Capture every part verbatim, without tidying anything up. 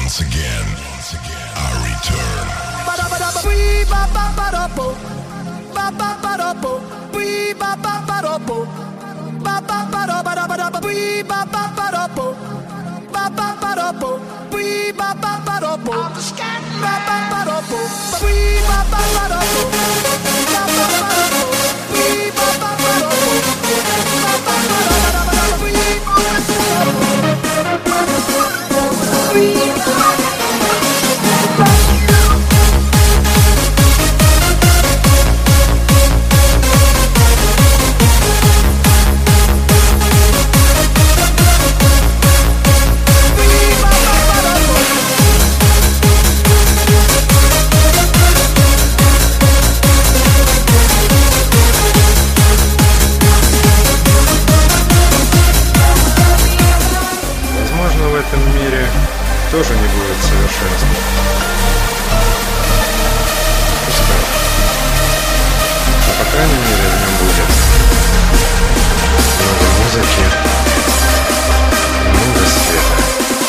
Once again, once again, I return. Тоже не будет совершенства. Пускай. Но по крайней мере в нем будет много музыки, много света.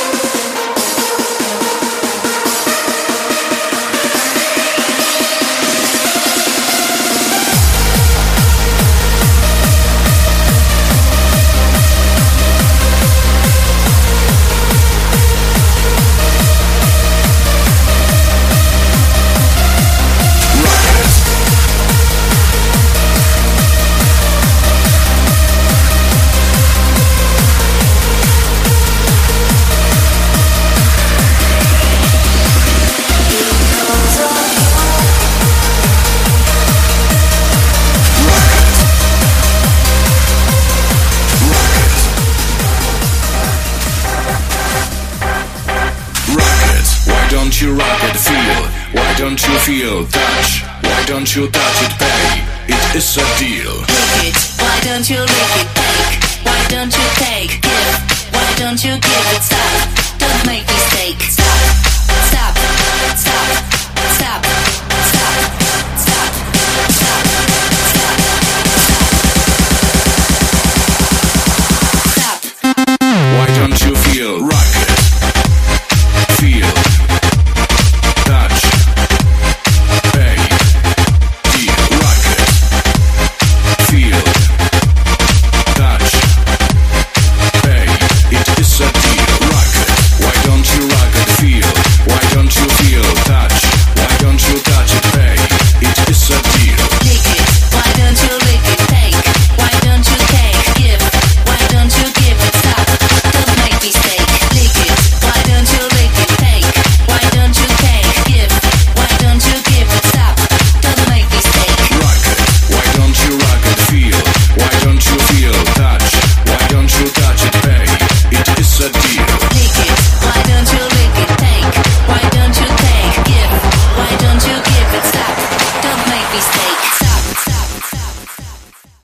You rock it, feel. Why don't you feel? Touch. Why don't you touch it, pay? It is a deal. Lick it. Why don't you lick it? Take. Why don't you take? Give. Why don't you give it? Stop. Don't make mistake. Stop.